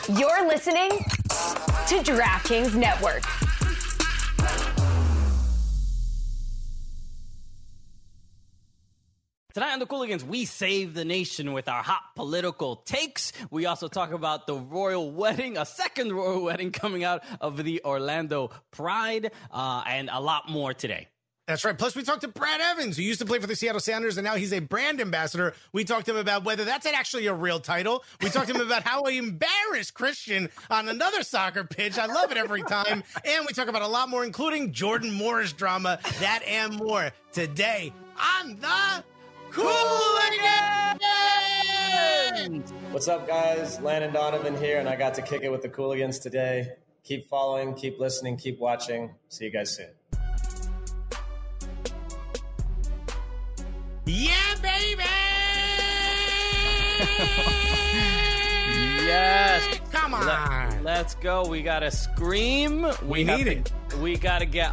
You're listening to DraftKings Network. Tonight on the Cooligans, we save the nation with our hot political takes. We also talk about the royal wedding, a second royal wedding coming out of the Orlando Pride, and a lot more today. That's right. Plus, we talked to Brad Evans, who used to play for the Seattle Sounders, and now he's a brand ambassador. We talked to him about whether that's actually a real title. We talked to him about how he embarrassed Christian on another soccer pitch. I love it every time. And we talk about a lot more, including Jordan Moore's drama, that and more, today on the Cooligans! What's up, guys? Landon Donovan here, and I got to kick it with the Cooligans today. Keep following, keep listening, keep watching. See you guys soon. Yeah, baby! Yes. Come on. Let's go. We got to scream. We need it. We got to get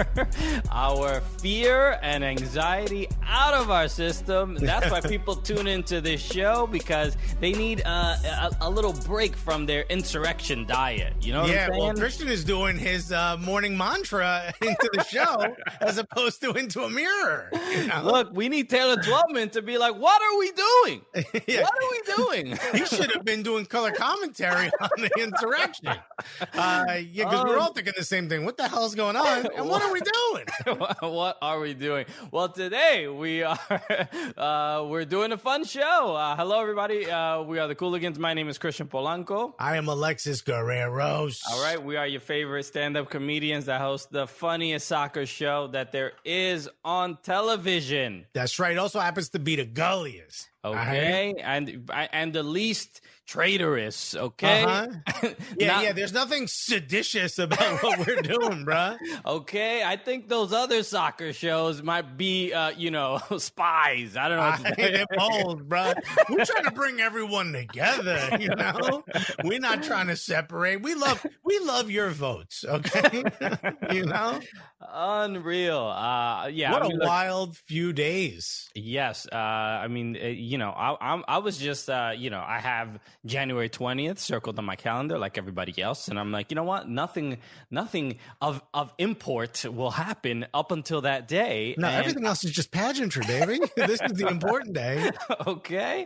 our fear and anxiety out of our system. That's why people tune into this show, because they need a little break from their insurrection diet. You know what I'm saying? Well, Christian is doing his morning mantra into the show as opposed to into a mirror. You know? Look, we need Taylor Twellman to be like, what are we doing? Yeah. What are we doing? He should have been doing color commentary on the insurrection. Because we're all thinking the same thing. What the hell's going on? And what are we doing? What are we doing? Well, today we are we're doing a fun show. Hello, everybody. We are the Cooligans. My name is Christian Polanco. I am Alexis Guerreros. All right, we are your favorite stand-up comedians that host the funniest soccer show that there is on television. That's right. Also happens to be the gulliest. Okay, and the least traitorous, okay? Uh-huh. Yeah, there's nothing seditious about what we're doing, bruh. Okay, I think those other soccer shows might be, spies. I don't know what to tell you. They're bold, bruh. We're trying to bring everyone together, you know? We're not trying to separate. We love your votes, okay? You know? Unreal. Yeah. What a wild few days. Yes. I was just, I have January 20th circled on my calendar like everybody else. And I'm like, you know what? Nothing of import will happen up until that day. No, everything else is just pageantry, baby. This is the important day. Okay.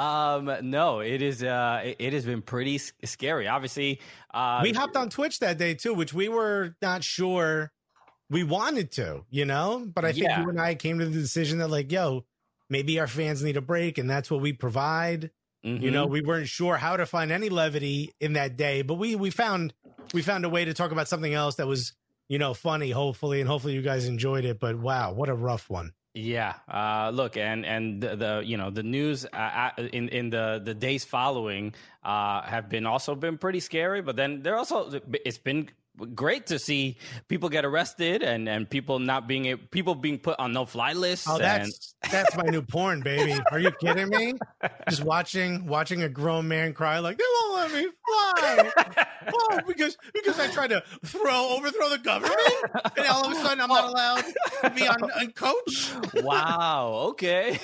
No, it has been pretty scary. Obviously. We hopped on Twitch that day too, which we were not sure we wanted to, you know, but I think you and I came to the decision that like, yo, maybe our fans need a break, and that's what we provide. Mm-hmm. You know, we weren't sure how to find any levity in that day, but we found a way to talk about something else that was, you know, funny, hopefully you guys enjoyed it. But wow, what a rough one. Yeah. Look, and the news in the days following have been pretty scary, but then it's been great to see people get arrested and people being put on no-fly lists. Oh, that's my new porn, baby. Are you kidding me? Just watching a grown man cry like, they won't let me fly. Oh, because I tried to overthrow the government, and all of a sudden I'm not allowed to be on coach. Wow. Okay.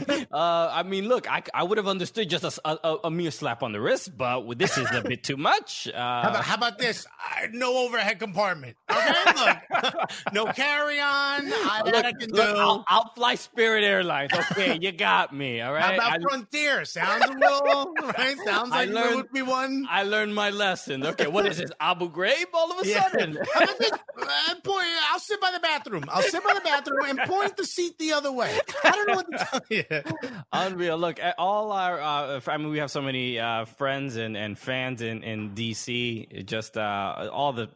I mean, look, I would have understood just a mere slap on the wrist, but this is a bit too much. How about this? No overhead compartment. Okay, look, no carry on. I'll fly Spirit Airlines. Okay, you got me. All right. How about Frontier? Sounds a little right. Sounds like there would be one. I learned my lesson. Okay, what is this? Abu Ghraib? All of a sudden. How about this? I'll sit by the bathroom. And point the seat the other way. I don't know what to tell you. Unreal. Look, all our. We have so many friends and fans in DC. Just all the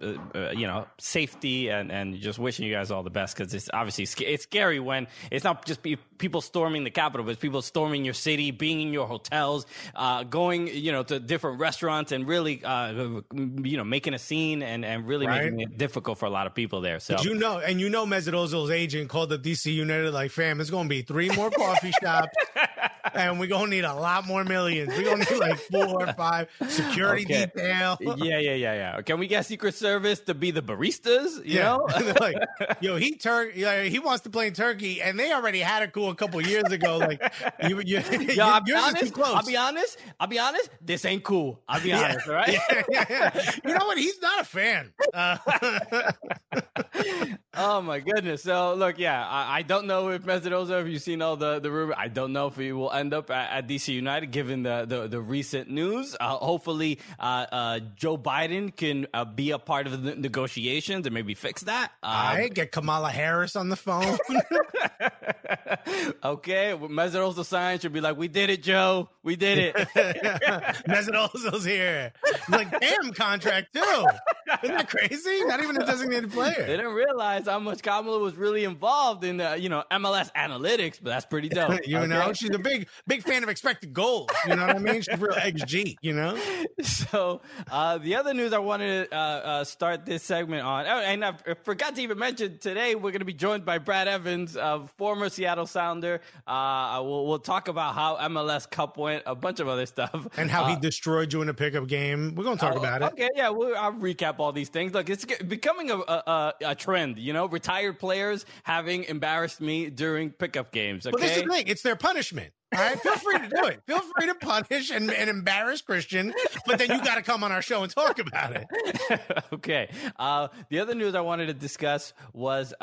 safety and just wishing you guys all the best, because it's obviously it's scary when it's not just people storming the Capitol, but it's people storming your city, being in your hotels, going to different restaurants, and really making a scene and really making it difficult for a lot of people there. So Mesut Ozil's agent called the DC United like, fam, it's going to be 3 more coffee shops. and we're going to need a lot more millions. We're going to need like 4 or 5 security detail. Yeah. Can we get Secret Service to be the baristas? You know? Like, yo, he wants to play in Turkey, and they already had it cool a couple years ago. Like, I'll be honest. This ain't cool. I'll be honest, all right? Yeah. You know what? He's not a fan. Oh my goodness. So look, I don't know if Mesut Ozil, if you've seen all the rumor, I don't know if he will end up at DC United given the recent news. Hopefully Joe Biden can be a part of the negotiations and maybe fix that. Get Kamala Harris on the phone. Okay, Mesut Ozil sign should be like, we did it, Joe. We did it. Mesut Ozil's here. He's like, damn, contract too. Isn't that crazy? Not even a designated player. They didn't realize how much Kamala was really involved in MLS analytics, but that's pretty dope. You know, she's a big fan of expected goals. You know what I mean? She's real XG, you know? So the other news I wanted to start this segment on, and I forgot to even mention today, we're going to be joined by Brad Evans, former Seattle Sounder. We'll talk about how MLS Cup went, a bunch of other stuff. And how he destroyed you in a pickup game. We're going to talk about it. Okay, yeah, I'll recap all these things. Look, it's becoming a trend, you know, retired players having embarrassed me during pickup games. Okay? But this is the thing. It's their punishment. All right, feel free to do it. Feel free to punish and embarrass Christian, but then you got to come on our show and talk about it. Okay. The other news I wanted to discuss was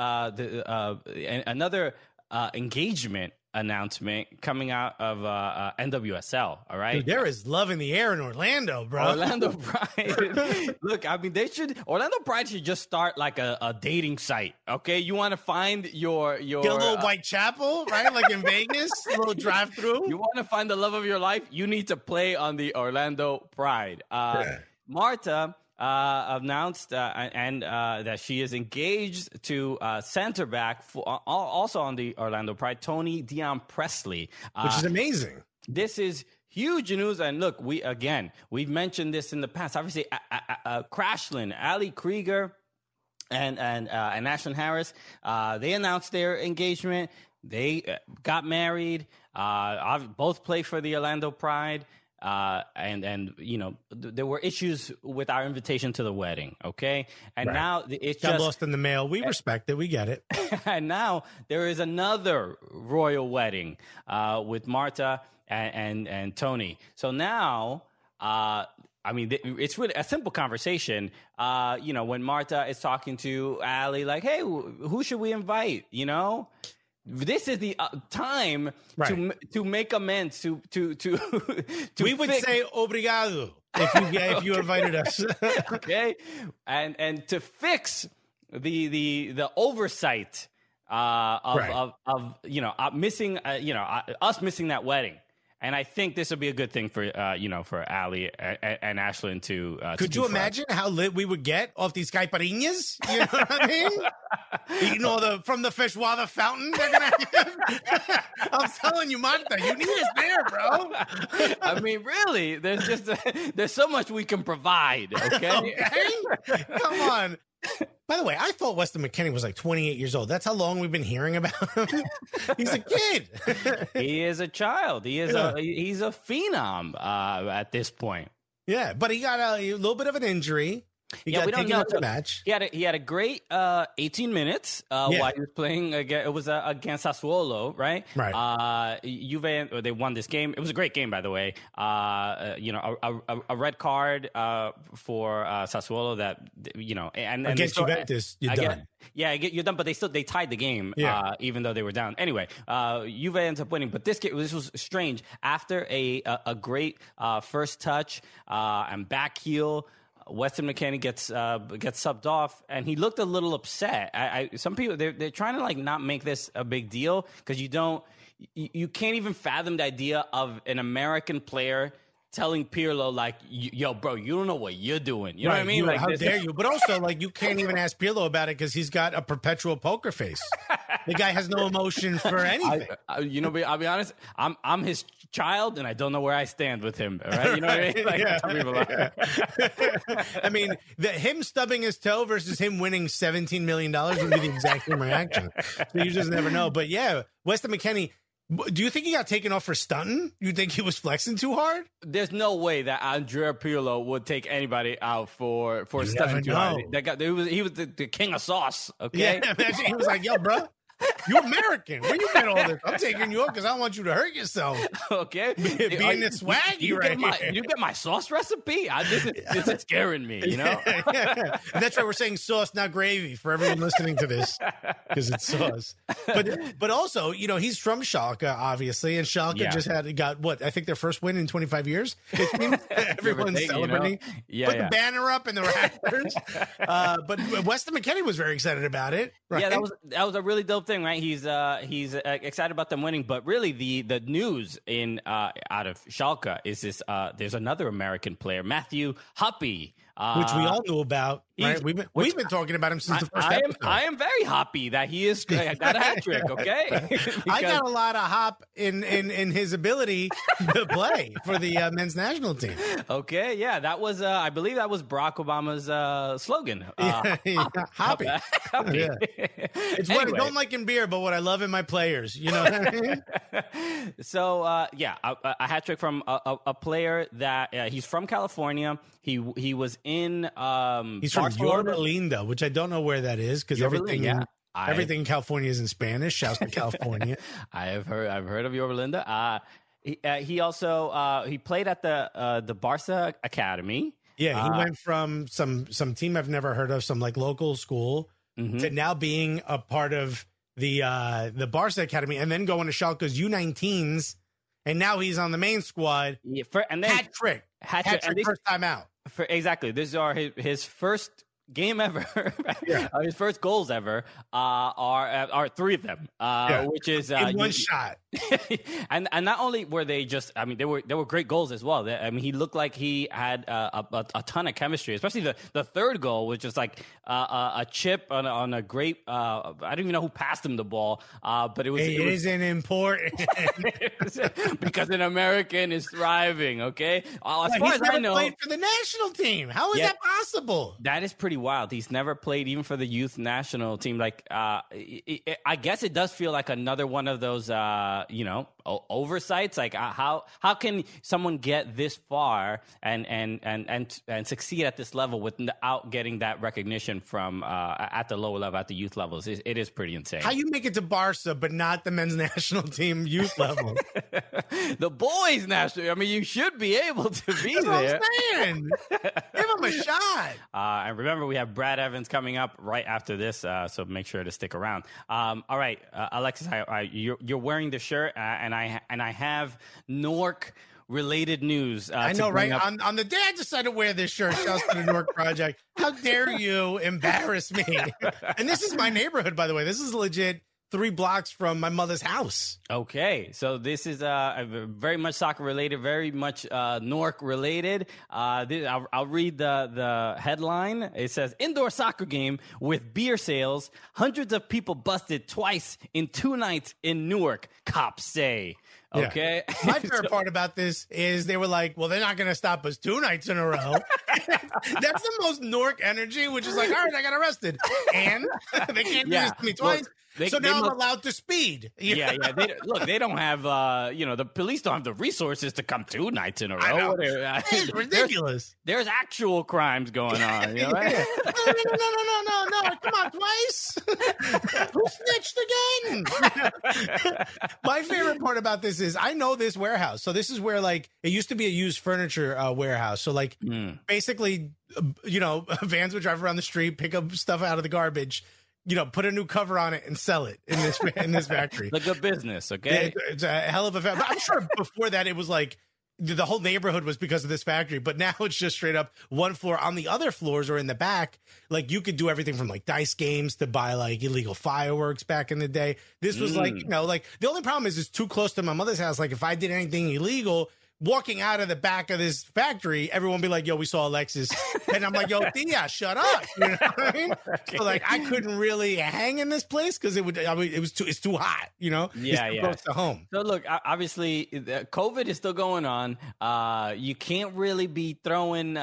another engagement announcement coming out of NWSL. All right, dude, there is love in the air in Orlando, bro. Orlando Pride. Look, I mean, Orlando Pride should just start like a dating site. Okay, you want to find your get a little Whitechapel, right? Like in Vegas, a little drive through. You want to find the love of your life? You need to play on the Orlando Pride. Marta announced that she is engaged to center back also on the Orlando Pride, Toni Dion Presley, which is amazing. This is huge news, and look, we've mentioned this in the past. Obviously, Crashland, Ali Krieger, and Ashlyn Harris, they announced their engagement. They got married. Both play for the Orlando Pride. And you know, there were issues with our invitation to the wedding. Okay. And now it's got lost in the mail. We respect it. We get it. And now there is another royal wedding, with Marta and Toni. So now, I mean, it's really a simple conversation. You know, when Marta is talking to Ali, like, hey, who should we invite? You know, this is the time to make amends. To we would say obrigado if you invited us. Okay, and to fix the oversight of missing us missing that wedding. And I think this would be a good thing for for Ali and Ashlyn to. Could you imagine how lit we would get off these caipirinhas? You know what I mean? Eating from the feijoada fountain they're gonna have. I'm telling you, Marta, you need us there, bro. I mean, really, there's so much we can provide. Okay, come on. By the way, I thought Weston McKennie was like 28 years old. That's how long we've been hearing about him. He's a kid. He is a child. He's a phenom at this point. Yeah, but he got a little bit of an injury. He got taken out of the match. He had a great 18 minutes while he was playing. It was against Sassuolo, right? Right. Juve, they won this game. It was a great game, by the way. A red card for Sassuolo that and against Juventus, you're done. You're done. But they tied the game, even though they were down. Anyway, Juve ends up winning. But this was strange. After a great first touch and back heel, Weston McKennie gets subbed off, and he looked a little upset. Some people they're trying to like not make this a big deal because you can't even fathom the idea of an American player telling Pirlo like, yo, bro, you don't know what you're doing. You know what I mean? How dare you? But also, like, you can't even ask Pirlo about it because he's got a perpetual poker face. The guy has no emotion for anything. I'll be honest. I'm his child, and I don't know where I stand with him. All right, you know what I mean? I mean, him stubbing his toe versus him winning $17 million would be the exact same reaction. So you just never know. But yeah, Weston McKennie. Do you think he got taken off for stunting? You think he was flexing too hard? There's no way that Andrea Pirlo would take anybody out for stunting too hard. He was the king of sauce. Okay, yeah, imagine he was like, "Yo, bro, you American. Where you get all this? I'm taking you up because I don't want you to hurt yourself." Okay, being this swaggy here. You get my sauce recipe? This is scaring me. You know. Yeah. That's why we're saying sauce, not gravy, for everyone listening to this, because it's sauce. But also, you know, he's from Schalke, obviously, and Schalke just got what I think their first win in 25 years. Everyone's celebrating. You know? Put the banner up in the rafters. But Weston McKennie was very excited about it. Right? Yeah, that was a really dope thing, right? He's excited about them winning, but really the news in out of Schalke is this: there's another American player, Matthew Hoppe, which we all knew about. Right? We've been talking about him since the first episode. I am very happy that he is got a hat trick. Okay, I got a lot of hop in his ability to play for the men's national team. Okay, yeah, that was I believe that was Barack Obama's slogan. Hoppy. Yeah. It's what I don't like in beer, but what I love in my players. You know what I mean? So a hat trick from a player that he's from California. He was in he's from Yorba Linda, which I don't know where that is because everything in California is in Spanish. Shouts to California. I've heard of Yorba Linda. He also he played at the Barca Academy. Yeah, he went from some team I've never heard of, some like local school, to now being a part of the Barca Academy, and then going to Schalke's U19s, and now he's on the main squad. Yeah, and then hat trick first time out. Exactly. These are his first game ever. His first goals ever are three of them, which is in one shot. and not only were they just, I mean, they were great goals as well. I mean, he looked like he had a ton of chemistry, especially the third goal was just like a chip on a great. I don't even know who passed him the ball, but it isn't important because an American is thriving. Okay, as far as I know, played for the national team. How is that possible? That is pretty wild. He's never played even for the youth national team. Like, I guess it does feel like another one of those, oversights. Like, how can someone get this far and succeed at this level without getting that recognition from at the lower level, at the youth levels? It is pretty insane. How you make it to Barca, but not the men's national team youth level? The boys national. I mean, you should be able to be That's there. What I'm saying. Give him a shot. And remember, we have Brad Evans coming up right after this, so make sure to stick around. All right, Alexis, you're wearing the shirt, and I have Nork related news. I know, right? On the day I decided to wear this shirt, shouts to the Nork Project. How dare you embarrass me? And this is my neighborhood, by the way. This is legit 3 blocks from my mother's house. Okay, so this is very much soccer related, very much Nork related. I'll read the headline. It says, indoor soccer game with beer sales. Hundreds of people busted twice in 2 nights in Newark, cops say. Okay. Yeah. My favorite part about this is they were like, well, they're not going to stop us 2 nights in a row. That's the most Newark energy, which is like, all right, I got arrested. And they can't do this to me twice. So now I'm allowed to speed. Yeah. They don't have, the police don't have the resources to come 2 nights in a row. It's ridiculous. There's actual crimes going on. You know, right? No. Come on, twice. Who snitched again? My favorite part about this is I know this warehouse. So this is where like it used to be a used furniture warehouse. So like basically, vans would drive around the street, pick up stuff out of the garbage, put a new cover on it and sell it in this factory. Like a business, okay? It's a hell of a factory. I'm sure before that it was like the whole neighborhood was because of this factory, but now it's just straight up one floor. On the other floors or in the back, like you could do everything from like dice games to buy like illegal fireworks back in the day. This was like, like the only problem is it's too close to my mother's house. Like if I did anything illegal, walking out of the back of this factory, everyone would be like, yo, we saw Alexis. And I'm like, yo, Thea, shut up. You know what I mean? Okay. So like I couldn't really hang in this place because it's too hot, Yeah, it's too close to home. So look, obviously COVID is still going on. You can't really be throwing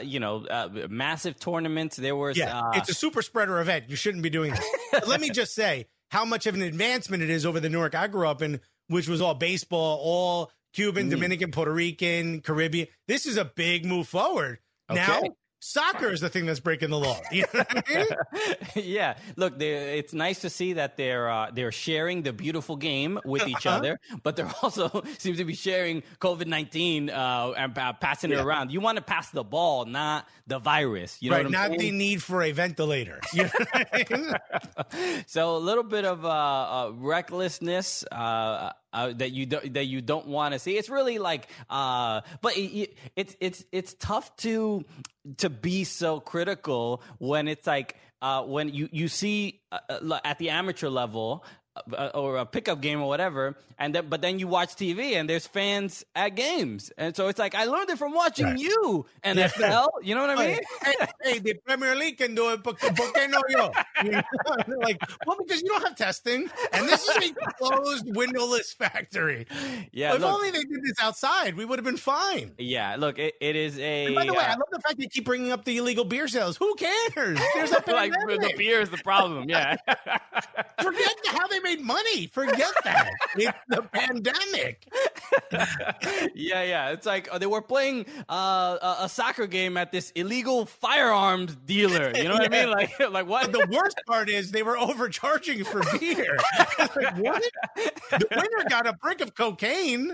massive tournaments. There was it's a super spreader event. You shouldn't be doing that. Let me just say how much of an advancement it is over the Newark I grew up in, which was all baseball, all Cuban, Dominican, Puerto Rican, Caribbean. This is a big move forward. Okay. Now, soccer is the thing that's breaking the law. You know what I mean? Yeah, look, it's nice to see that they're sharing the beautiful game with each other, but they're also seem to be sharing COVID-19 and passing it around. You want to pass the ball, not the virus. You know what I'm saying? Not the need for a ventilator. You know what I mean? So a little bit of recklessness. That you don't want to see. It's really like, but it's tough to be so critical when it's like when you see at the amateur level. Or a pickup game or whatever, but then you watch TV and there's fans at games, and so it's like I learned it from watching you, NFL. You know what I mean? Hey, the Premier League can do it, but ¿por qué no yo? You know? Like, well, because you don't have testing, and this is a closed, windowless factory. Yeah, if only they did this outside, we would have been fine. Yeah, look, it is a. And by the way, I love the fact they keep bringing up the illegal beer sales. Who cares? There's a like the beer is the problem. Yeah, forget how they made money. Forget that. It's the pandemic. Yeah. It's like they were playing a soccer game at this illegal firearms dealer. You know what I mean? Like what? The worst part is they were overcharging for beer. Like, what? The winner got a brick of cocaine.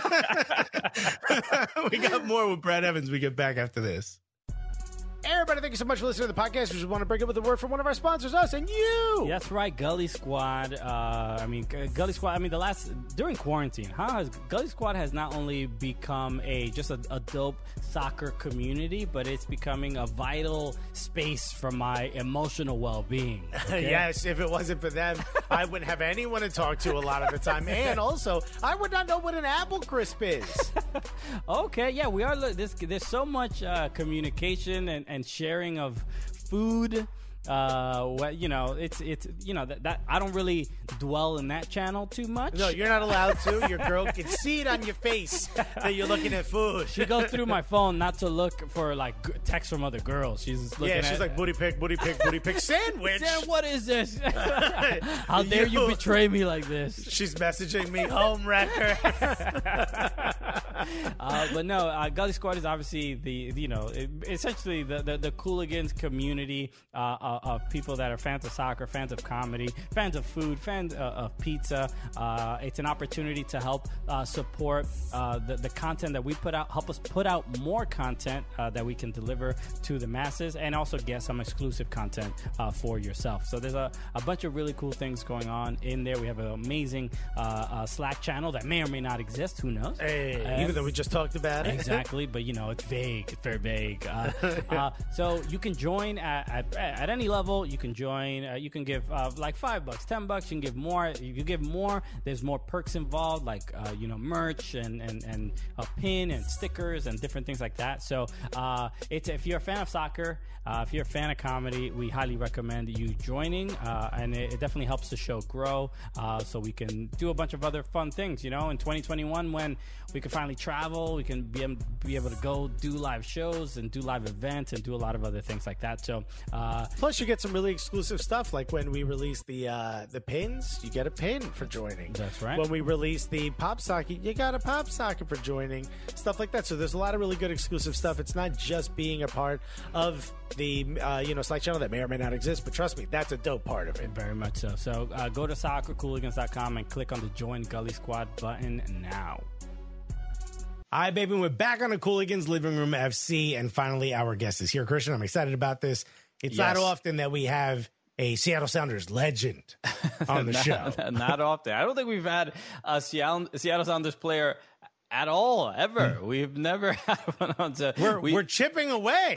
We got more with Brad Evans. We get back after this. Everybody, thank you so much for listening to the podcast. We just want to break up with a word from one of our sponsors, us and you. That's right, Gully Squad. Gully Squad. During quarantine, Gully Squad has not only become just a dope soccer community, but it's becoming a vital space for my emotional well-being. Okay? Yes, if it wasn't for them, I wouldn't have anyone to talk to a lot of the time, and also I would not know what an apple crisp is. Okay, yeah, we are. There's so much communication and sharing of food. That I don't really dwell in that channel too much. No, you're not allowed to. Your girl can see it on your face that you're looking at food. She goes through my phone not to look for like texts from other girls. She's looking she's like booty pic, sandwich. Sam, what is this? How dare you betray me like this? She's messaging me, home wrecker. But no, Gully Squad is obviously essentially the Cooligans community of people that are fans of soccer, fans of comedy, fans of food, fans of pizza. It's an opportunity to help support the content that we put out, help us put out more content that we can deliver to the masses, and also get some exclusive content for yourself. So there's a bunch of really cool things going on in there. We have an amazing Slack channel that may or may not exist. Who knows? Hey, even though we just talked about it. Exactly, but it's vague. It's very vague. So you can join at any level. You can join. You can give like $5, $10. You can give more. If you give more, there's more perks involved, like merch and a pin and stickers and different things like that. So if you're a fan of soccer, if you're a fan of comedy, we highly recommend you joining. And it definitely helps the show grow. So we can do a bunch of other fun things. In 2021, when we can finally travel, we can be able to go do live shows and do live events and do a lot of other things like that. So plus you get some really exclusive stuff, like when we release the pins, you get a pin for joining. That's right. When we release the pop socket, you got a pop socket for joining, stuff like that. So there's a lot of really good exclusive stuff. It's not just being a part of the Slack channel that may or may not exist, but trust me, that's a dope part of it. Very much so. So go to soccercooligans.com and click on the Join Gully Squad button now. Hi, baby. We're back on the Cooligans Living Room FC, and finally our guest is here. Christian, I'm excited about this. It's not often that we have a Seattle Sounders legend on the show. Not often. I don't think we've had a Seattle Sounders player at all, ever. We've never had one on. We're chipping away.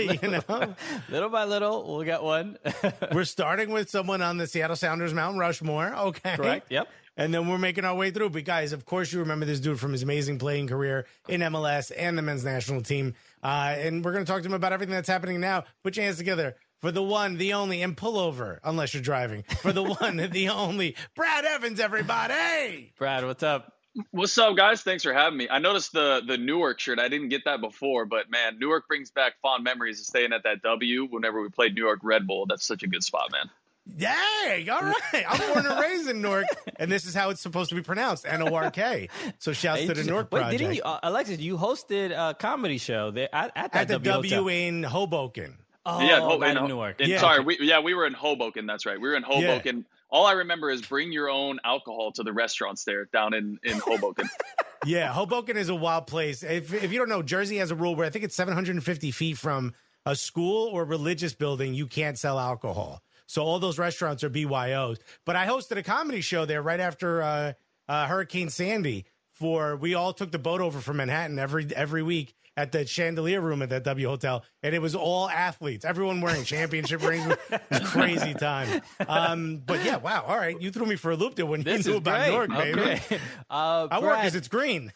Little by little, we'll get one. We're starting with someone on the Seattle Sounders Mount Rushmore. Okay. Correct. Yep. And then we're making our way through. But guys, of course, you remember this dude from his amazing playing career in MLS and the men's national team. And we're going to talk to him about everything that's happening now. Put your hands together for the one, the only, and pull over, unless you're driving, for the one, the only, Brad Evans, everybody. Brad, what's up? What's up, guys? Thanks for having me. I noticed the Newark shirt. I didn't get that before, but man, Newark brings back fond memories of staying at that W whenever we played New York Red Bull. That's such a good spot, man. Yay! All right. I'm born and raised in Newark, and this is how it's supposed to be pronounced, N-O-R-K. So shouts to the Newark Project. Didn't you, Alexis, you hosted a comedy show there at the W Hotel. in Hoboken. Oh, yeah, in Newark. Sorry, we were in Hoboken. That's right. We were in Hoboken. Yeah. All I remember is bring your own alcohol to the restaurants there down in Hoboken. Yeah, Hoboken is a wild place. If you don't know, Jersey has a rule where I think it's 750 feet from a school or religious building, you can't sell alcohol. So all those restaurants are BYOs. But I hosted a comedy show there right after Hurricane Sandy. We all took the boat over from Manhattan every week at the Chandelier Room at that W Hotel, and it was all athletes. Everyone wearing championship rings. It was a crazy time. But yeah, wow. All right, you threw me for a loop there when you knew about Newark, baby. Okay. I work because it's green.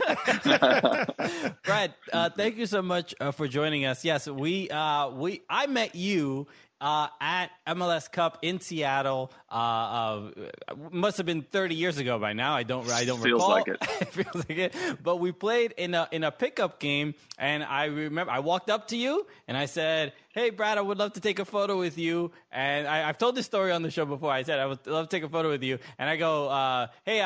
Brad, thank you so much for joining us. Yes, I met you at MLS Cup in Seattle. Must have been 30 years ago by now. I don't Feels recall. like it. It feels like it. But we played in a pickup game, and I remember I walked up to you and I said, "Hey, Brad, I would love to take a photo with you." And I've told this story on the show before. I said I would love to take a photo with you, and I go, "Hey,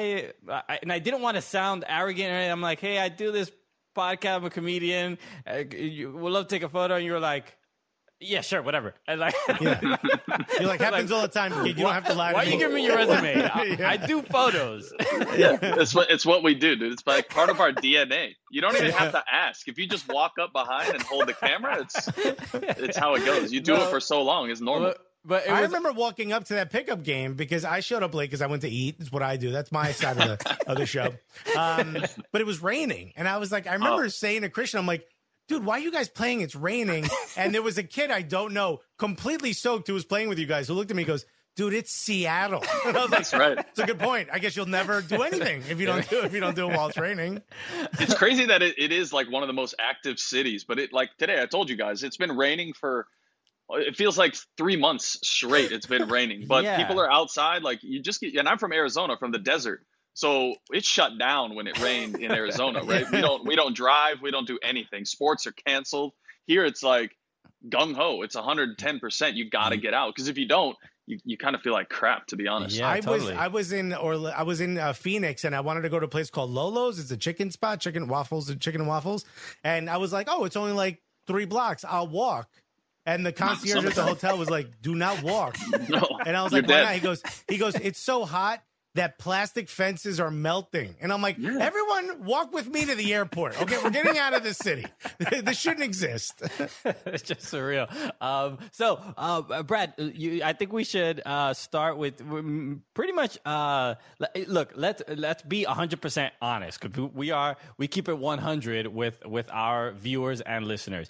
and I didn't want to sound arrogant or anything. I'm like, "Hey, I do this podcast. I'm a comedian. Would love to take a photo." And you were like, "Yeah, sure, whatever." And like, yeah. You're like, happens all the time, kid. You don't have to lie to me. Why are you giving me your resume? I do photos. Yeah, it's what we do, dude. It's like part of our DNA. You don't even have to ask. If you just walk up behind and hold the camera, it's how it goes. You do it for so long. It's normal. But I remember walking up to that pickup game because I showed up late because I went to eat. That's what I do. That's my side of the show. But it was raining, and I was like, I remember saying to Christian, I'm like, "Dude, why are you guys playing? It's raining." And there was a kid I don't know, completely soaked, who was playing with you guys, who looked at me and goes, "Dude, it's Seattle." And I was like, "That's right. It's a good point. I guess you'll never do anything if you don't do it while it's raining." It's crazy that it is like one of the most active cities, but like today, I told you guys, it's been raining it feels like 3 months straight. It's been raining, but people are outside. Like and I'm from Arizona, from the desert. So it's shut down when it rained in Arizona, right? We don't drive. We don't do anything. Sports are canceled. Here it's like gung ho. It's 110%. You got to get out, because if you don't, you kind of feel like crap, to be honest. Yeah, totally. I was in Phoenix, and I wanted to go to a place called Lolo's. It's a chicken spot, chicken and waffles, and I was like, "Oh, it's only like 3 blocks. I'll walk." And the concierge at the hotel was like, "Do not walk." No, and I was like, "Why not?" He goes, "It's so hot that plastic fences are melting." And I'm like, "Everyone walk with me to the airport. Okay, we're getting out of this city. This shouldn't exist." It's just surreal. So, Brad, I think we should start with pretty much. Look, let's be 100% honest, because we keep it 100 with our viewers and listeners.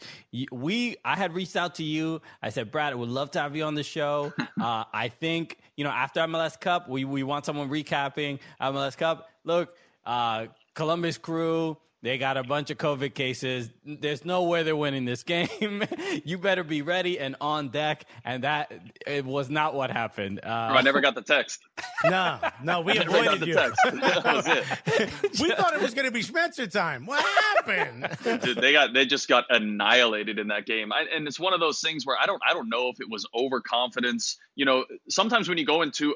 I had reached out to you. I said, "Brad, I would love to have you on the show." I think, after MLS Cup, we want someone recapping MLS Cup. Look, Columbus Crew, they got a bunch of COVID cases. There's no way they're winning this game. You better be ready and on deck. And it was not what happened. I never got the text. No, we avoided you. Text. That was it. We thought it was going to be Schmetzer time. What happened? Dude, they just got annihilated in that game. And it's one of those things where I don't know if it was overconfidence. Sometimes when you go into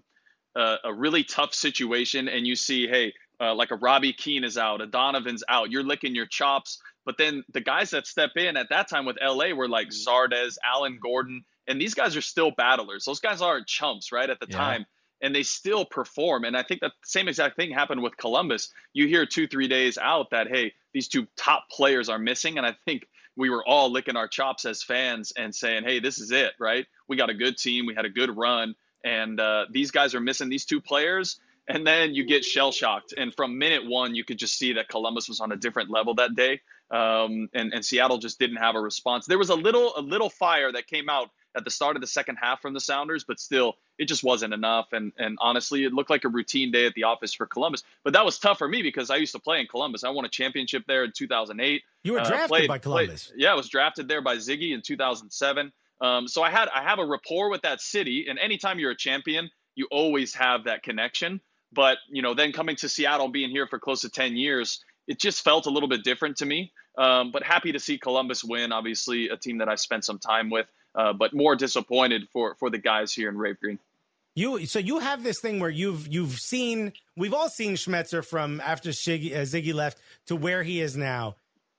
a really tough situation and you see, hey, like a Robbie Keane is out, a Donovan's out, you're licking your chops. But then the guys that step in at that time with LA were like Zardes, Alan Gordon, and these guys are still battlers. Those guys aren't chumps, right, at the time, and they still perform. And I think that same exact thing happened with Columbus. You hear 2-3 days out that, hey, these 2 top players are missing, and I think we were all licking our chops as fans and saying, hey, this is it, right? We got a good team, we had a good run, and these guys are missing these 2 players. And then you get shell-shocked. And from minute 1, you could just see that Columbus was on a different level that day. And Seattle just didn't have a response. There was a little fire that came out at the start of the second half from the Sounders, but still, it just wasn't enough. And honestly, it looked like a routine day at the office for Columbus. But that was tough for me because I used to play in Columbus. I won a championship there in 2008. You were drafted by Columbus. I was drafted there by Ziggy in 2007. So I have a rapport with that city. And anytime you're a champion, you always have that connection. But, then coming to Seattle, being here for close to 10 years, it just felt a little bit different to me. But happy to see Columbus win, obviously a team that I've spent some time with. but more disappointed for the guys here in Rave Green. So you have this thing where we've all seen Schmetzer from after Ziggy left to where he is now.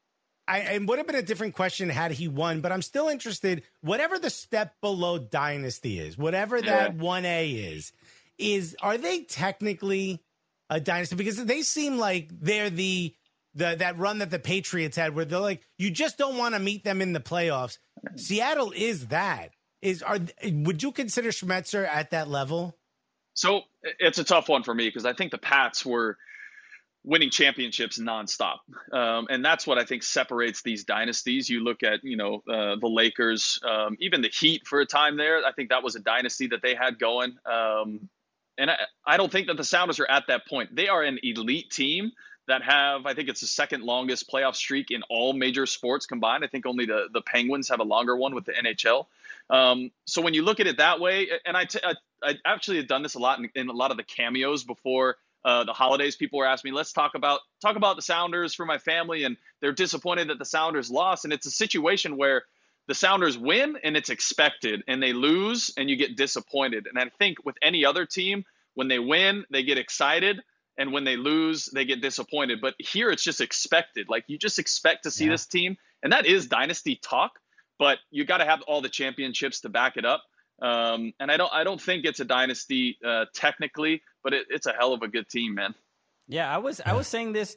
It would have been a different question had he won, but I'm still interested. Whatever the step below Dynasty is, whatever that 1A is are they technically a dynasty? Because they seem like they're that run that the Patriots had, where they're like, you just don't want to meet them in the playoffs. Seattle is that. Would you consider Schmetzer at that level? So it's a tough one for me because I think the Pats were winning championships nonstop. And that's what I think separates these dynasties. You look at, the Lakers, even the Heat for a time there. I think that was a dynasty that they had going. And I don't think that the Sounders are at that point. They are an elite team that have, I think it's the second longest playoff streak in all major sports combined. I think only the Penguins have a longer one with the NHL. So when you look at it that way, and I actually had done this a lot in a lot of the cameos before the holidays. People were asking me, let's talk about the Sounders for my family, and they're disappointed that the Sounders lost. And it's a situation where the Sounders win and it's expected, and they lose and you get disappointed. And I think with any other team, when they win, they get excited, and when they lose, they get disappointed. But here it's just expected. Like, you just expect to see this team, and that is dynasty talk, but you got to have all the championships to back it up. And I don't think it's a dynasty technically, but it's a hell of a good team, man. Yeah, I was saying this,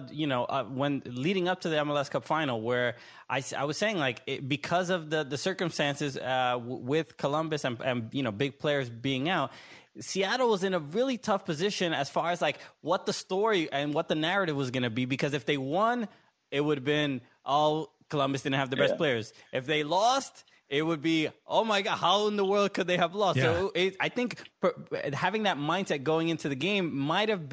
when leading up to the MLS Cup final, where I was saying, like, because of the circumstances with Columbus and big players being out, Seattle was in a really tough position as far as like what the story and what the narrative was going to be. Because if they won, it would have been, Columbus didn't have the best players. If they lost, it would be, oh my God, how in the world could they have lost? Yeah. So I think having that mindset going into the game might have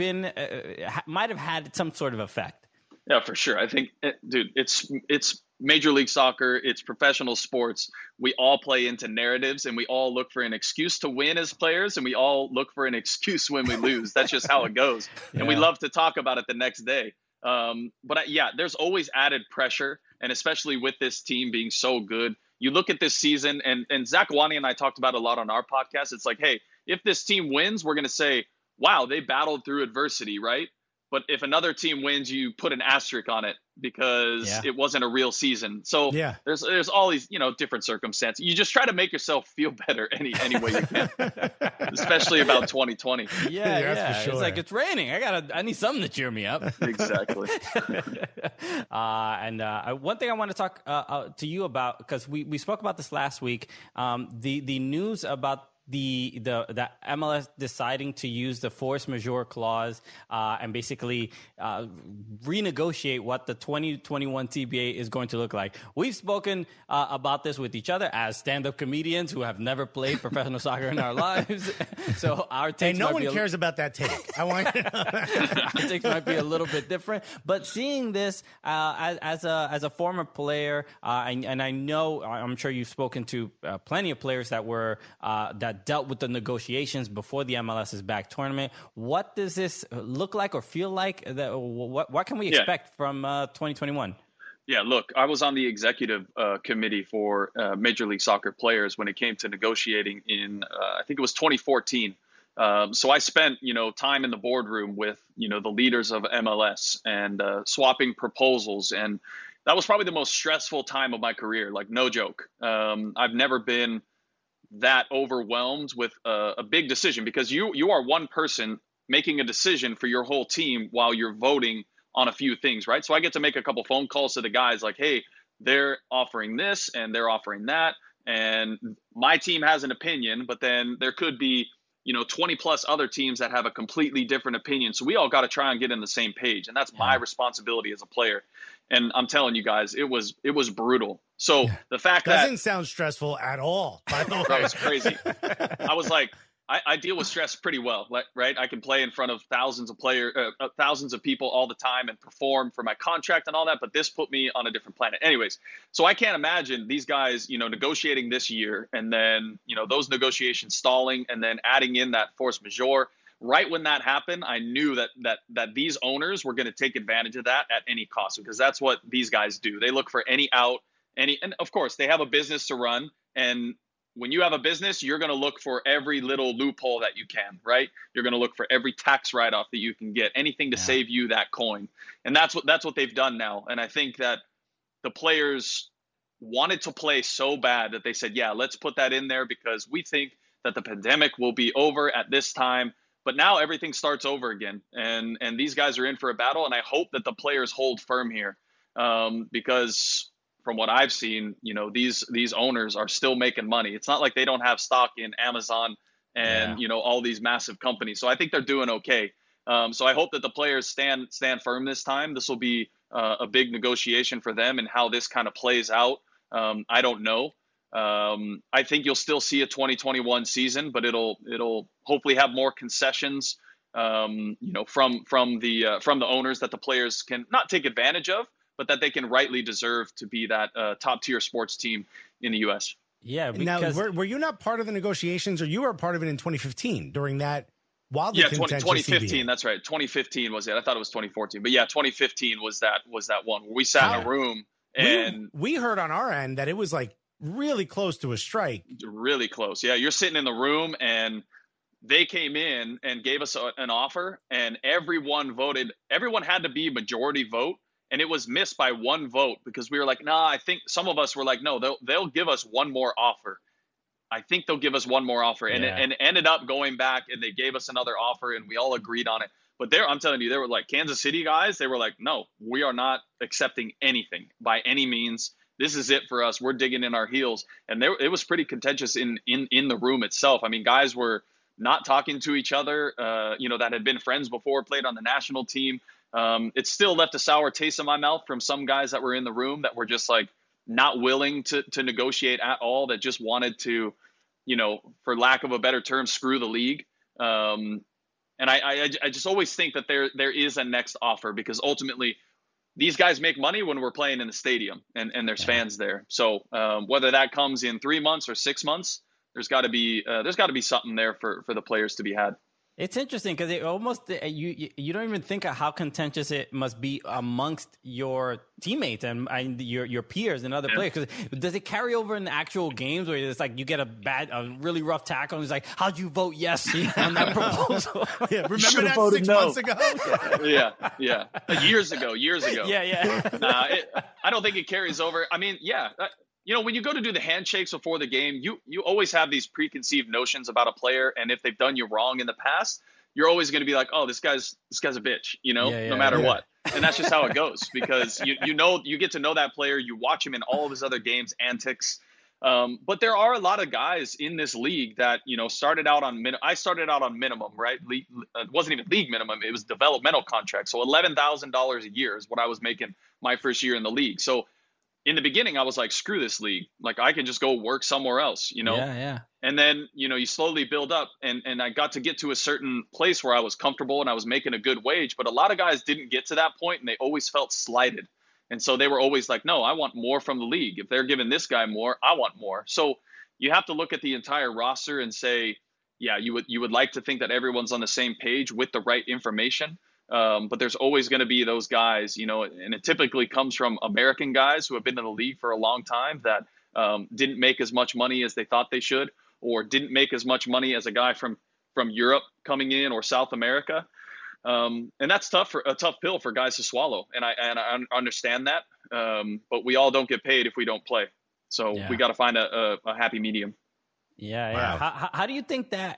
had some sort of effect. Yeah, for sure. I think, dude, it's Major League Soccer. It's professional sports. We all play into narratives, and we all look for an excuse to win as players, and we all look for an excuse when we lose. That's just how it goes. And we love to talk about it the next day. But there's always added pressure, and especially with this team being so good. You look at this season, and Zach Wani and I talked about it a lot on our podcast. It's like, hey, if this team wins, we're going to say, wow, they battled through adversity, right? But if another team wins, you put an asterisk on it because it wasn't a real season. So there's all these, different circumstances. You just try to make yourself feel better any way you can, especially about 2020. Yeah. For sure. It's like, it's raining. I need something to cheer me up. Exactly. One thing I want to talk to you about, because we spoke about this last week, the news about the MLS deciding to use the force majeure clause and basically renegotiate what the 2021 TBA is going to look like. We've spoken about this with each other as stand-up comedians who have never played professional soccer in our lives. So our takes no one cares about that take. I want our takes might be a little bit different, but seeing this as a former player, and I know, I'm sure you've spoken to plenty of players that dealt with the negotiations before the MLS's back tournament. What does this look like or feel like? What can we expect from 2021? Yeah, look, I was on the executive committee for Major League Soccer players when it came to negotiating in, I think it was 2014. So I spent, time in the boardroom with, the leaders of MLS and swapping proposals. And that was probably the most stressful time of my career, like no joke. I've never been that overwhelmed with a big decision, because you are one person making a decision for your whole team while you're voting on a few things, right? So I get to make a couple phone calls to the guys like, hey, they're offering this and they're offering that, and my team has an opinion, but then there could be 20 plus other teams that have a completely different opinion. So we all got to try and get in the same page, and that's my responsibility as a player. And I'm telling you guys, it was brutal. So the fact doesn't sound stressful at all, by the way. That was crazy. I was like, I deal with stress pretty well, right? I can play in front of thousands of people all the time and perform for my contract and all that. But this put me on a different planet. Anyways, so I can't imagine these guys, negotiating this year, and then, those negotiations stalling, and then adding in that force majeure. Right when that happened, I knew that these owners were going to take advantage of that at any cost, because that's what these guys do. They look for any out, and of course they have a business to run, And when you have a business, you're going to look for every little loophole that you can, right? You're going to look for every tax write-off that you can get, anything to save you that coin. And that's what they've done now. And I think that the players wanted to play so bad that they said, yeah, let's put that in there because we think that the pandemic will be over at this time. But now everything starts over again. And these guys are in for a battle. And I hope that the players hold firm here because from what I've seen, these owners are still making money. It's not like they don't have stock in Amazon and, all these massive companies. So I think they're doing okay. So I hope that the players stand firm this time. This will be a big negotiation for them, and how this kind of plays out. I don't know. I think you'll still see a 2021 season, but it'll hopefully have more concessions, from the owners that the players can not take advantage of, but that they can rightly deserve to be that top tier sports team in the U.S. Yeah. Now, were you not part of the negotiations, or you were part of it in 2015 during that wildly contentious 2015. CBA? That's right. 2015 was it. I thought it was 2014, but yeah, 2015 was that one where we sat in a room and we heard on our end that it was like really close to a strike. Really close. Yeah, you're sitting in the room and they came in and gave us an offer, and everyone voted. Everyone had to be majority vote. And it was missed by one vote because we were like, nah, I think some of us were like, no, they'll give us one more offer. I think they'll give us one more offer. And it ended up going back, and they gave us another offer, and we all agreed on it. But I'm telling you, they were like Kansas City guys. They were like, no, we are not accepting anything by any means. This is it for us. We're digging in our heels. And it was pretty contentious in the room itself. I mean, guys were not talking to each other, that had been friends before, played on the national team. It still left a sour taste in my mouth from some guys that were in the room that were just like not willing to negotiate at all, that just wanted to, for lack of a better term, screw the league. And I just always think that there is a next offer, because ultimately these guys make money when we're playing in the stadium and there's fans there. So whether that comes in 3 months or 6 months, there's got to be something there for the players to be had. It's interesting because it almost you don't even think of how contentious it must be amongst your teammates and your peers and other players. Because does it carry over in the actual games where it's like you get a really rough tackle and it's like, how'd you vote yes on that proposal? Remember that 6 months ago? Yeah. Years ago. Yeah. I don't think it carries over. I mean, when you go to do the handshakes before the game, you always have these preconceived notions about a player, and if they've done you wrong in the past, you're always going to be like, oh, this guy's a bitch, no matter what. And that's just how it goes, because you get to know that player, you watch him in all of his other games, antics. But there are a lot of guys in this league that started out on I started out on minimum, right? It wasn't even league minimum; it was developmental contract. So $11,000 a year is what I was making my first year in the league. So in the beginning, I was like, screw this league. Like, I can just go work somewhere else, Yeah. And then, you slowly build up, and I got to a certain place where I was comfortable and I was making a good wage. But a lot of guys didn't get to that point, and they always felt slighted. And so they were always like, no, I want more from the league. If they're giving this guy more, I want more. So you have to look at the entire roster and say, yeah, you would like to think that everyone's on the same page with the right information. But there's always going to be those guys, and it typically comes from American guys who have been in the league for a long time that didn't make as much money as they thought they should, or didn't make as much money as a guy from Europe coming in, or South America. And that's a tough pill for guys to swallow. And I understand that. But we all don't get paid if we don't play. So we got to find a happy medium. Yeah. Wow. How do you think that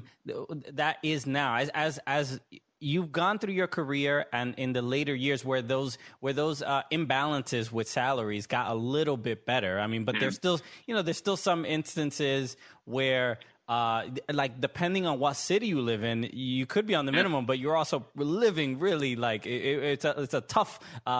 that is now as you've gone through your career and in the later years where those imbalances with salaries got a little bit better? I mean, but there's still some instances where like depending on what city you live in, you could be on the minimum, but you're also living really like it's a tough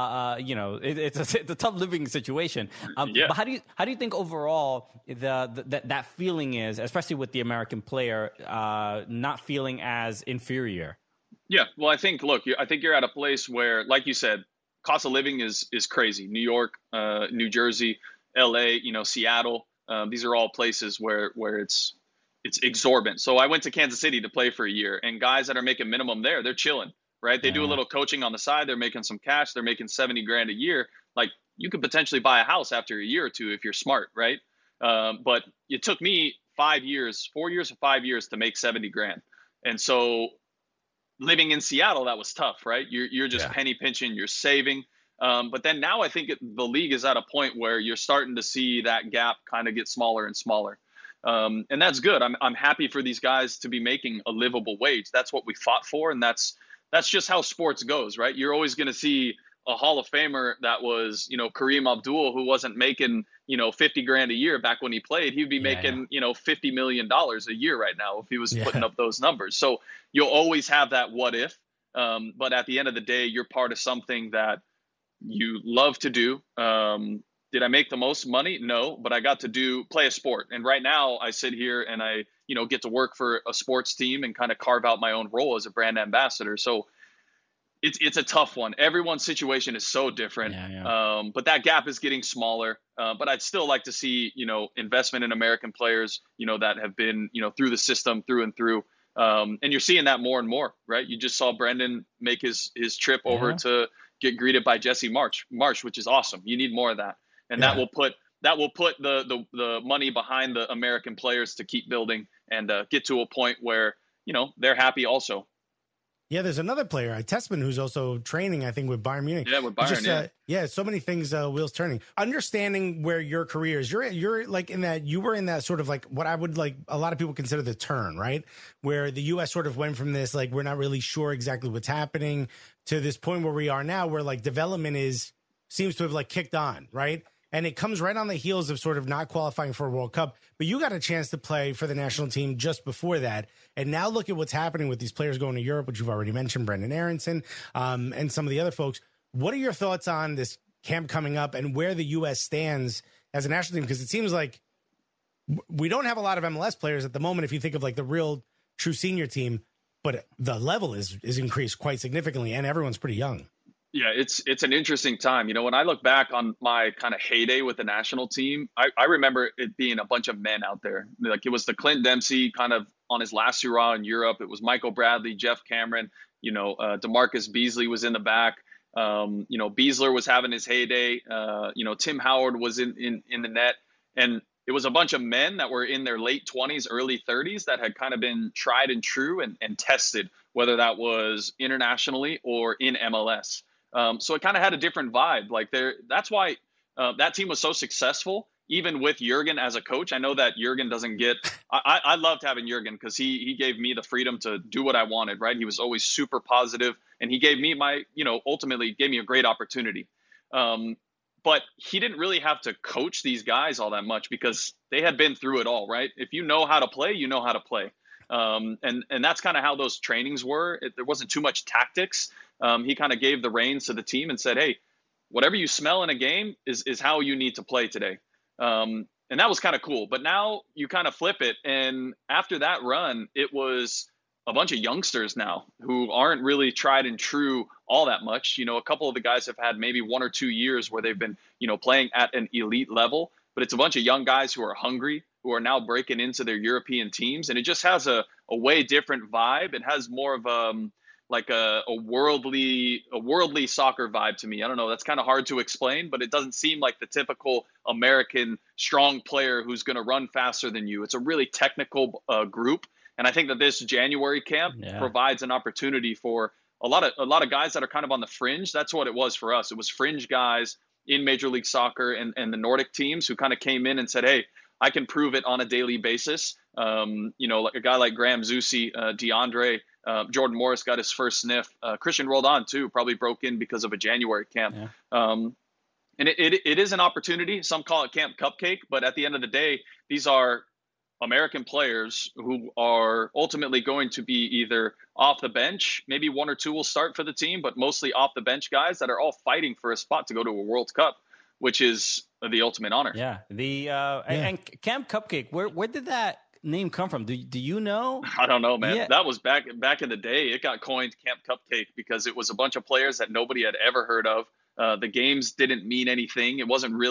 it's a tough living situation. But how do you think overall that feeling is, especially with the American player not feeling as inferior? Yeah, well, I think you're at a place where, like you said, cost of living is crazy. New York, New Jersey, LA, Seattle. These are all places where it's exorbitant. So I went to Kansas City to play for a year, and guys that are making minimum there, they're chilling, right? They do a little coaching on the side. They're making some cash. They're making $70,000 a year. Like, you could potentially buy a house after a year or two if you're smart, right? But it took me 4 years or 5 years to make 70 grand. And so living in Seattle, that was tough, right? You're just penny pinching, you're saving. But then now I think the league is at a point where you're starting to see that gap kind of get smaller and smaller. And that's good. I'm happy for these guys to be making a livable wage. That's what we fought for. And that's just how sports goes, right? You're always going to see a Hall of Famer that was, Kareem Abdul, who wasn't making, 50 grand a year back when he played. He'd be making, $50 million a year right now if he was putting up those numbers. So you'll always have that what if. But at the end of the day, you're part of something that you love to do. Did I make the most money? No, but I got to play a sport. And right now I sit here and I, get to work for a sports team and kind of carve out my own role as a brand ambassador. So it's a tough one. Everyone's situation is so different. But that gap is getting smaller. But I'd still like to see, investment in American players, that have been, through the system through and through. And you're seeing that more and more, right? You just saw Brendan make his trip over to get greeted by Jesse Marsh, which is awesome. You need more of that. And that will put the money behind the American players to keep building and get to a point where, they're happy also. Yeah, there's another player, Tessman, who's also training, I think, with Bayern Munich. Yeah, with Bayern, so many things, wheels turning. Understanding where your career is, you're like you were in that sort of like what I would like a lot of people consider the turn, right? Where the U.S. sort of went from this, like, we're not really sure exactly what's happening to this point where we are now, where like development seems to have like kicked on, right? And it comes right on the heels of sort of not qualifying for a World Cup. But you got a chance to play for the national team just before that. And now look at what's happening with these players going to Europe, which you've already mentioned, Brendan Aronson, and some of the other folks. What are your thoughts on this camp coming up and where the U.S. stands as a national team? Because it seems like we don't have a lot of MLS players at the moment if you think of like the real true senior team, but the level is increased quite significantly and everyone's pretty young. Yeah, it's an interesting time. When I look back on my kind of heyday with the national team, I remember it being a bunch of men out there. Like, it was the Clint Dempsey kind of on his last hurrah in Europe. It was Michael Bradley, Jeff Cameron, DeMarcus Beasley was in the back. Beasler was having his heyday. Tim Howard was in the net. And it was a bunch of men that were in their late 20s, early 30s that had kind of been tried and true and tested, whether that was internationally or in MLS. So it kind of had a different vibe. Like, that's why that team was so successful, even with Jurgen as a coach. I know that Jurgen doesn't get. I loved having Jurgen because he gave me the freedom to do what I wanted. Right? He was always super positive, and he gave me ultimately gave me a great opportunity. But he didn't really have to coach these guys all that much because they had been through it all. Right? If you know how to play, you know how to play. And that's kind of how those trainings were. There wasn't too much tactics. He kind of gave the reins to the team and said, hey, whatever you smell in a game is how you need to play today. And that was kind of cool. But now you kind of flip it. And after that run, it was a bunch of youngsters now who aren't really tried and true all that much. A couple of the guys have had maybe 1 or 2 years where they've been, playing at an elite level. But it's a bunch of young guys who are hungry, who are now breaking into their European teams. And it just has a way different vibe. It has more of a worldly soccer vibe to me. I don't know. That's kind of hard to explain, but it doesn't seem like the typical American strong player who's going to run faster than you. It's a really technical group. And I think that this January camp provides an opportunity for a lot of guys that are kind of on the fringe. That's what it was for us. It was fringe guys in Major League Soccer and the Nordic teams who kind of came in and said, hey, I can prove it on a daily basis. Like a guy like Graham Zusi, DeAndre, Jordan Morris got his first sniff. Christian Roldan too, probably broke in because of a January camp. And it is an opportunity. Some call it Camp Cupcake, but at the end of the day, these are American players who are ultimately going to be either off the bench, maybe 1 or 2 will start for the team, but mostly off the bench guys that are all fighting for a spot to go to a World Cup, which is the ultimate honor. Yeah. And Camp Cupcake, where did that name come from? Do you know? I don't know, man. That was back in the day. It got coined Camp Cupcake because it was a bunch of players that nobody had ever heard of. The games didn't mean anything. It wasn't really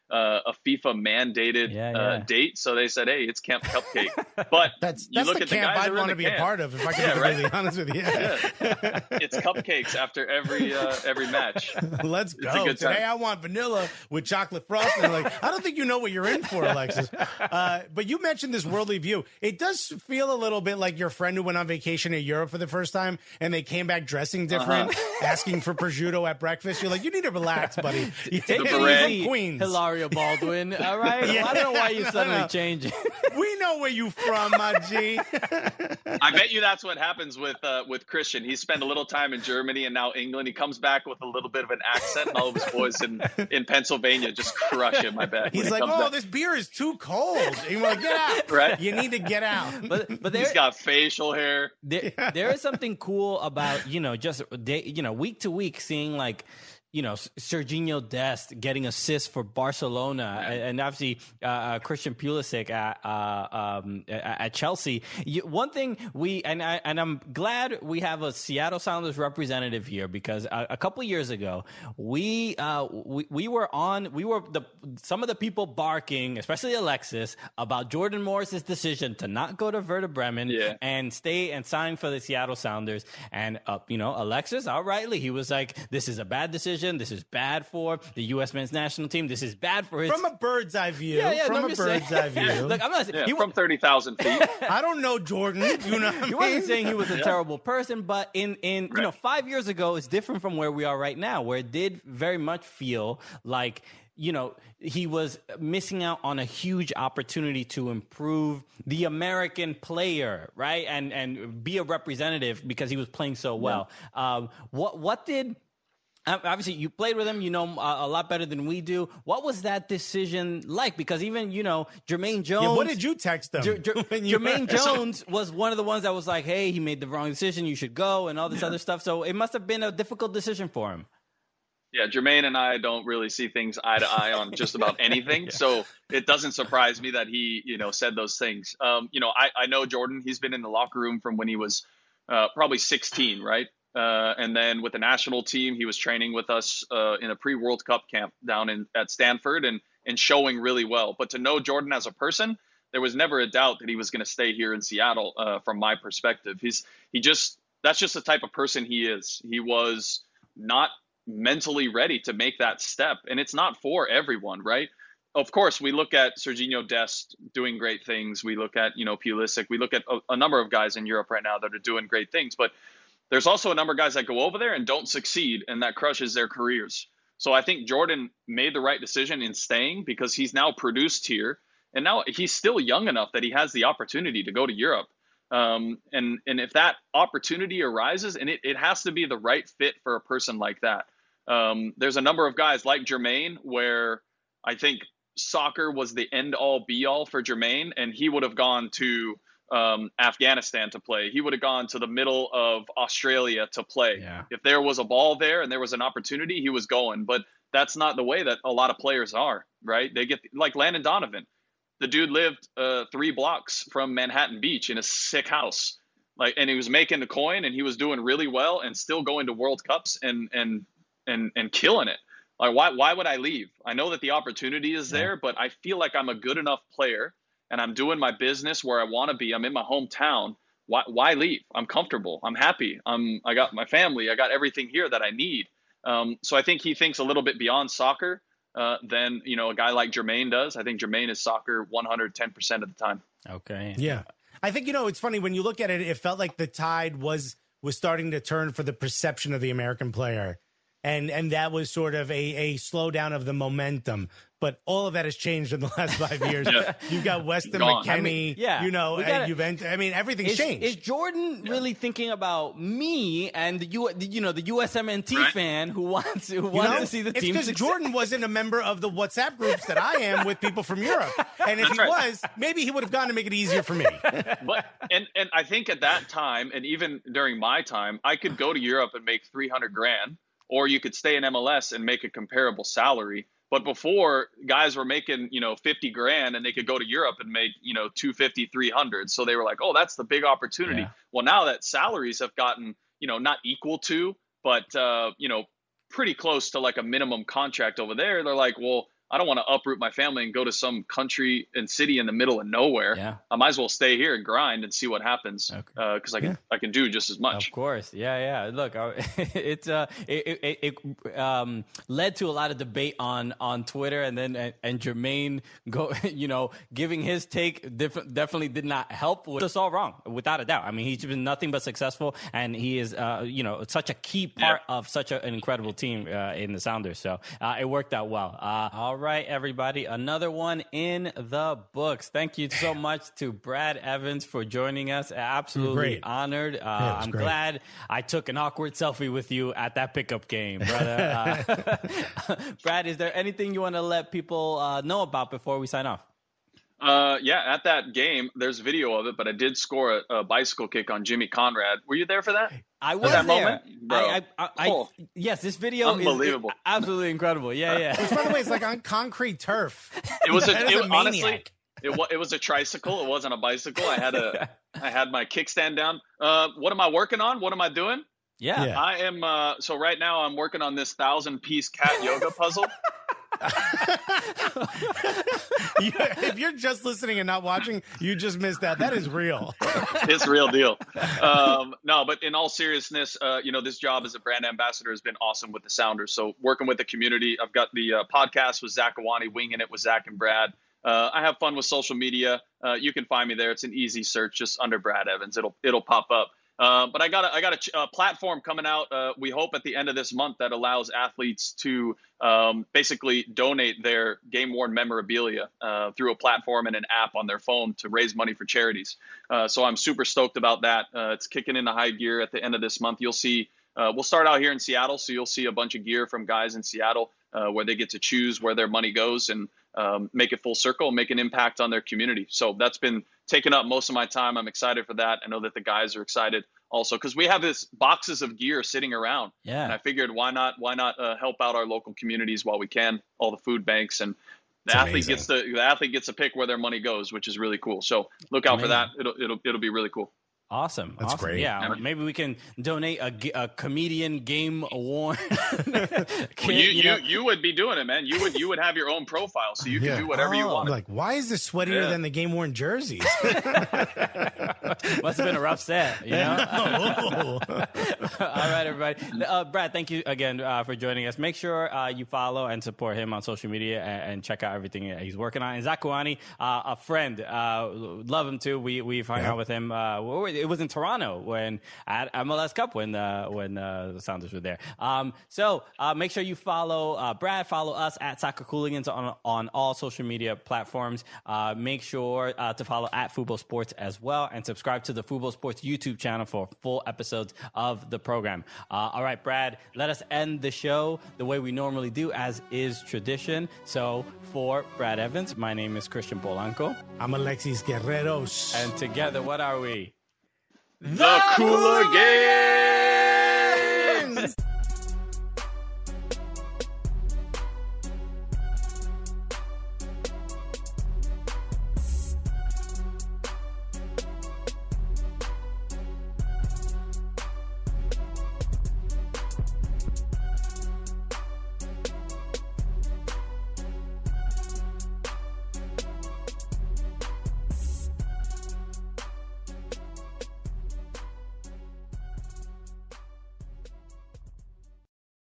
a FIFA mandated date. So they said, hey, it's Camp Cupcake. But that's you look the at the camp guys I'd want to be a part of, if I can be really honest with you. It's cupcakes after every match. Let's go. Today I want vanilla with chocolate frosting. Like, I don't think you know what you're in for, Alexis. But you mentioned this worldly view. It does feel a little bit like your friend who went on vacation to Europe for the first time and they came back dressing different, asking for prosciutto at breakfast. You're like, you need to relax, buddy. Take it easy, Queens. Hilario Baldwin. All right. Yeah. I don't know why you're suddenly changing. We know where you from, my G. I bet you that's what happens with Christian. He spent a little time in Germany and now England. He comes back with a little bit of an accent, and all of his boys in Pennsylvania just crush him. I bet he's like, "Oh, this beer is too cold." And you're like, "Get out! Right? You need to get out." But he's got facial hair. There is something cool about just week to week seeing like, Sergiño Dest getting assists for Barcelona, and obviously Christian Pulisic at Chelsea. One thing I'm glad we have a Seattle Sounders representative here, because a couple of years ago we were some of the people barking, especially Alexis, about Jordan Morris's decision to not go to Werder Bremen and stay and sign for the Seattle Sounders. And Alexis, outrightly, he was like, "This is a bad decision. This is bad for the U.S. men's national team. This is bad for his..." From a bird's eye view. From a bird's eye view. Look, I'm not saying from 30,000 feet. I don't know Jordan. You know what I mean? He wasn't saying he was a terrible person, but in 5 years ago, it's different from where we are right now, where it did very much feel like he was missing out on a huge opportunity to improve the American player, right? And be a representative because he was playing so well. Obviously, you played with him, a lot better than we do. What was that decision like? Because even, Jermaine Jones... Yeah, what did you text them? Jermaine Jones was one of the ones that was like, hey, he made the wrong decision, you should go, and all this other stuff. So it must have been a difficult decision for him. Yeah, Jermaine and I don't really see things eye to eye on just about anything. So it doesn't surprise me that he, said those things. I know Jordan. He's been in the locker room from when he was probably 16, right? And then with the national team, he was training with us in a pre-World Cup camp down at Stanford and showing really well. But to know Jordan as a person, there was never a doubt that he was going to stay here in Seattle. From my perspective, that's just the type of person he is. He was not mentally ready to make that step, and it's not for everyone, right? Of course, we look at Sergiño Dest doing great things. We look at Pulisic. We look at a number of guys in Europe right now that are doing great things, but there's also a number of guys that go over there and don't succeed, and that crushes their careers. So I think Jordan made the right decision in staying, because he's now produced here, and now he's still young enough that he has the opportunity to go to Europe. And if that opportunity arises, and it has to be the right fit for a person like that. There's a number of guys like Jermaine where I think soccer was the end-all be-all for Jermaine, and he would have gone to Afghanistan to play. He would have gone to the middle of Australia to play. Yeah. If there was a ball there and there was an opportunity, he was going. But that's not the way that a lot of players are, right? They get like Landon Donovan. The dude lived 3 blocks from Manhattan Beach in a sick house, and he was making the coin, and he was doing really well, and still going to World Cups and killing it. Like, why would I leave? I know that the opportunity is there, but I feel like I'm a good enough player, and I'm doing my business where I want to be. I'm in my hometown. Why leave? I'm comfortable. I'm happy. I got my family. I got everything here that I need. So I think he thinks a little bit beyond soccer than a guy like Jermaine does. I think Jermaine is soccer 110% of the time. Okay. Yeah. I think, it's funny when you look at it, it felt like the tide was starting to turn for the perception of the American player. And that was sort of a slowdown of the momentum. But all of that has changed in the last 5 years. Yeah. You've got Weston McKennie, Juventus. I mean, everything's changed. Is Jordan really thinking about me and the USMNT fan who wants to see the team? It's because Jordan wasn't a member of the WhatsApp groups that I am with people from Europe. And if he was, maybe he would have gone to make it easier for me. But and I think at that time, and even during my time, I could go to Europe and make $300,000, or you could stay in MLS and make a comparable salary. But before, guys were making, $50,000 and they could go to Europe and make, $250,000, $300,000. So they were like, oh, that's the big opportunity. Yeah. Well, now that salaries have gotten, not equal to, but, pretty close to like a minimum contract over there. They're like, well, I don't want to uproot my family and go to some country and city in the middle of nowhere. Yeah. I might as well stay here and grind and see what happens, because I can do just as much. Of course, yeah. Look, it led to a lot of debate on Twitter, and then and Jermaine giving his take definitely did not help. With us all wrong, without a doubt. I mean, he's been nothing but successful, and he is such a key part of such an incredible team in the Sounders. So it worked out well. All right, everybody, another one in the books. Thank you so much to Brad Evans for joining us. Absolutely honored. I'm glad I took an awkward selfie with you at that pickup game, brother. Brad, is there anything you want to let people know about before we sign off? At that game, there's video of it, but I did score a bicycle kick on Jimmy Conrad. Were you there for that? I was that there. Moment? Yes, this video unbelievable. is absolutely incredible. Yeah. Which, by the way, is like on concrete turf. It was honestly, it was a tricycle. It wasn't a bicycle. I had my kickstand down. What am I working on? What am I doing? Yeah. I am. So right now I'm working on this 1,000-piece cat yoga puzzle. If you're just listening and not watching, you just missed out. That is real. It's real deal. No, but in all seriousness, this job as a brand ambassador has been awesome with the Sounders. So working with the community, I've got the podcast with Zach Awani, Winging It with Zach and Brad. I have fun with social media. You can find me there. It's an easy search, just under Brad Evans. It'll pop up. But I got a platform coming out. We hope at the end of this month that allows athletes to basically donate their game-worn memorabilia through a platform and an app on their phone to raise money for charities. So I'm super stoked about that. It's kicking into high gear at the end of this month. You'll see. We'll start out here in Seattle, so you'll see a bunch of gear from guys in Seattle where they get to choose where their money goes and make it full circle and make an impact on their community. So that's been taking up most of my time. I'm excited for that. I know that the guys are excited also because we have this boxes of gear sitting around. Yeah. And I figured why not help out our local communities while we can, all the food banks, and the athlete gets to pick where their money goes, which is really cool. So look out for that. It'll be really cool. Awesome. That's great. Yeah. Maybe we can donate a comedian game award. You would be doing it, man. You would have your own profile, so you can do whatever you want. Like, why is this sweatier than the game worn jerseys? Must have been a rough set, you know? All right, everybody. Brad, thank you again for joining us. Make sure you follow and support him on social media and check out everything he's working on. And Zach Awani, a friend, love him too. We've hung out with him. It was in Toronto at MLS Cup when the Sounders were there. So make sure you follow Brad. Follow us at Soccer Cooligans on all social media platforms. Make sure to follow at Fubo Sports as well, and subscribe to the Fubo Sports YouTube channel for full episodes of the program. All right, Brad, let us end the show the way we normally do, as is tradition. So for Brad Evans, my name is Christian Polanco. I'm Alexis Guerreros. And together, what are we? The Cooligans!